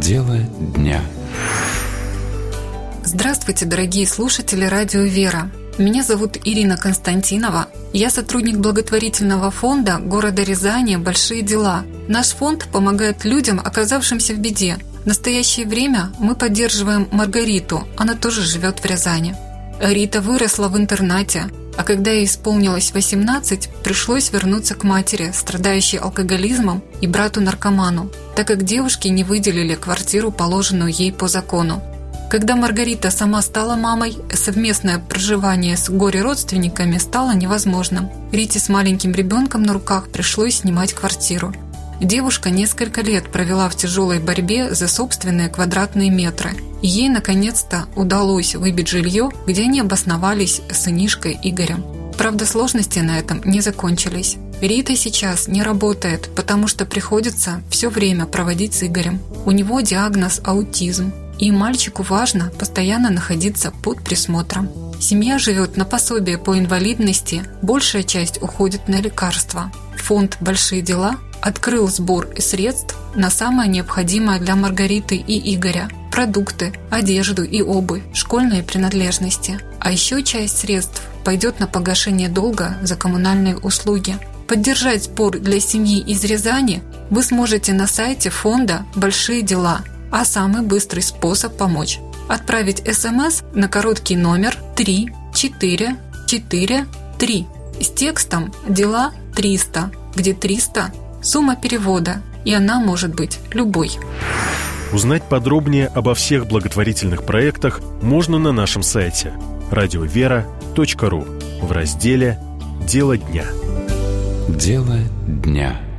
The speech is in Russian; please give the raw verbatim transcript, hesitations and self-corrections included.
Дело дня. Здравствуйте, дорогие слушатели радио «Вера». Меня зовут Ирина Константинова. Я сотрудник благотворительного фонда города Рязани «Большие дела». Наш фонд помогает людям, оказавшимся в беде. В настоящее время мы поддерживаем Маргариту, она тоже живет в Рязани. Рита выросла в интернате, а когда ей исполнилось восемнадцать, пришлось вернуться к матери, страдающей алкоголизмом, и брату-наркоману, так как девушки не выделили квартиру, положенную ей по закону. Когда Маргарита сама стала мамой, совместное проживание с горе-родственниками стало невозможным. Рите с маленьким ребенком на руках пришлось снимать квартиру. Девушка несколько лет провела в тяжелой борьбе за собственные квадратные метры. И ей наконец-то удалось выбить жилье, где они обосновались с сынишкой Игорем. Правда, сложности на этом не закончились. Рита сейчас не работает, потому что приходится все время проводить с Игорем. У него диагноз аутизм. И мальчику важно постоянно находиться под присмотром. Семья живет на пособие по инвалидности, большая часть уходит на лекарства. Фонд «Большие дела» открыл сбор средств на самое необходимое для Маргариты и Игоря – продукты, одежду и обувь, школьные принадлежности. А еще часть средств пойдет на погашение долга за коммунальные услуги. Поддержать сбор для семьи из Рязани вы сможете на сайте фонда «Большие дела», а самый быстрый способ помочь – отправить СМС на короткий номер три четыре четыре три с текстом «Дела триста», где триста – сумма перевода, и она может быть любой. Узнать подробнее обо всех благотворительных проектах можно на нашем сайте радиовера точка ру в разделе «Дело дня». Дело дня.